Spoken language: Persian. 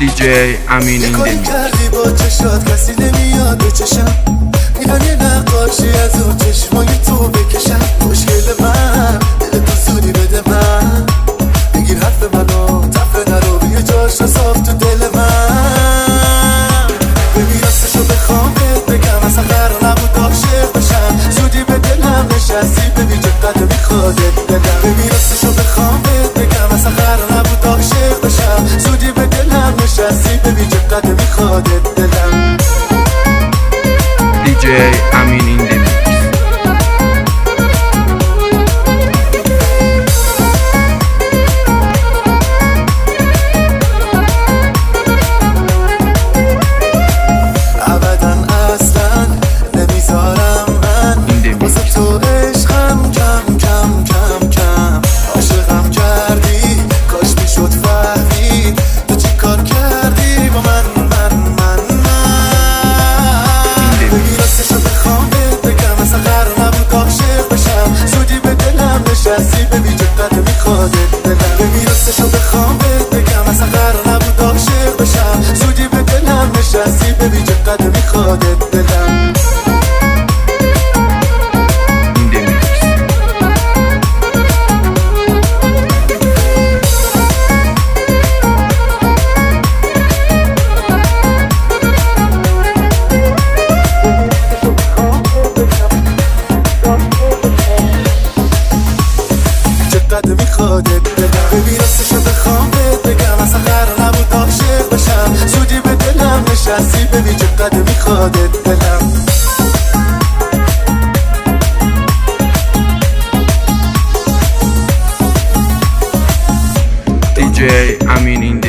دیجی امین این کاری کردی با چشات کسی نمیاد به چشم میخوام یه نقاشی از اون چشمای تو بکشم مشکل من دل تو زودی بده من بگیر حرف منو تفره نرو روی جاش رو صاف تو دل من ببین راستشو بخوام بهت بگم اصلا قرار نبود عاشق بشم زودی به دلم نشستی ببین چقدر میخوادت بدم ببین راستشو بخوام بهت بگم اصلا قرار نبود عاشق بشم زودی به دلم نشستی ببین چقدر میخوادت بدم دیجی امین این دی نشستی ببین چقدر میخوادت بدم ببین راستشو بخوام بهت بگم اصلا قرار نبود عاشق بشم زودی به دلم نشستی ببین چقدر میخوادت بدم میخوادت بدم ببین راستشو بخوام بهت بگم اصلا قرار نبود عاشق بشم زودی به دلم نشستی ببین چقدر میخوادت بدم دیجی امین این